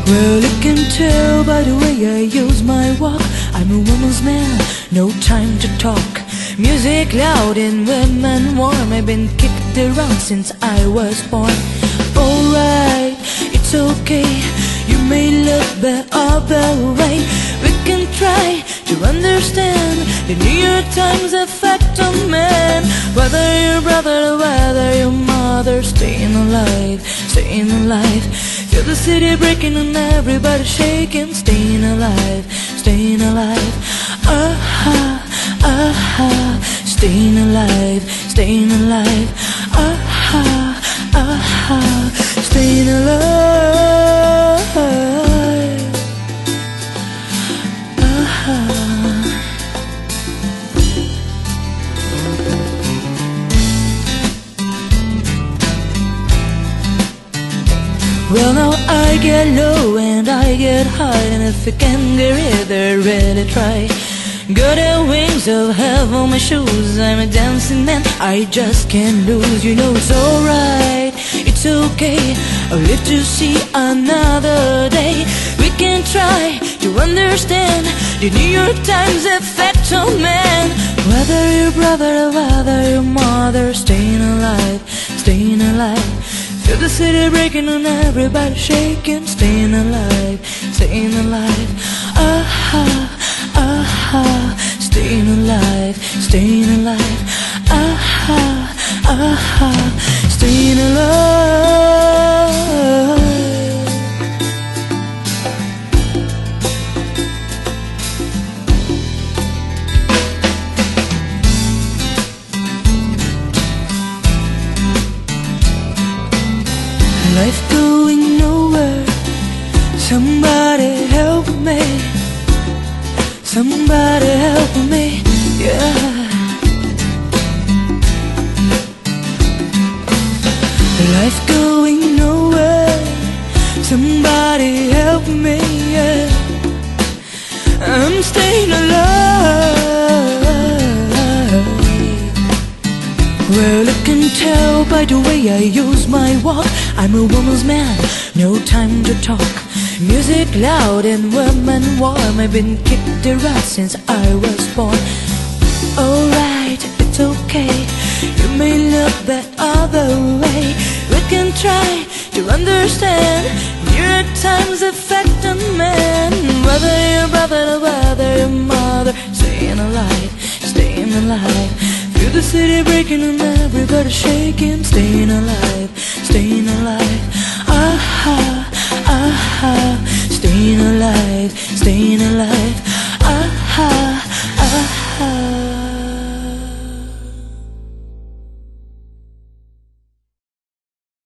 Well, you can tell by the way I use my walk, I'm a woman's man, no time to talk. Music loud and women warm, I've been kicked around since I was born. Alright, it's okay, you may look the other way. We can try to understand the New York Times effect on man. Whether your brother or whether your mother, staying alive, staying alive. Feel the city breaking and everybody shaking, staying alive, staying alive. Ah-ha, ah-ha, staying alive, staying alive. Ah-ha, ah-ha, staying alive. Ah-ha. Well, now I get low and I get high, and if you can get either, really try. Got the wings of heaven on my shoes, I'm a dancing man, I just can't lose. You know it's alright, it's okay, I'll live to see another day. We can try to understand the New York Times effect on man. Whether your brother or whether your mother, staying alive, staying alive. Feel the city breaking and everybody shaking, staying alive, staying alive. Ah-ha, ah-ha, staying alive, staying alive. Ah-ha, ah-ha, staying alive. Life going nowhere, somebody help me, somebody help me, yeah. Life going nowhere, somebody help me, yeah. I'm staying alive. Well, you can tell by the way I use my walk, I'm a woman's man, no time to talk. Music loud and women warm, I've been kicked around since I was born. Alright, it's okay, you may look the other way. We can try to understand New York Times effect on man. Whether your brother or whether your mother, staying alive, staying alive. Feel the city breaking and everybody shaking, staying alive, staying alive.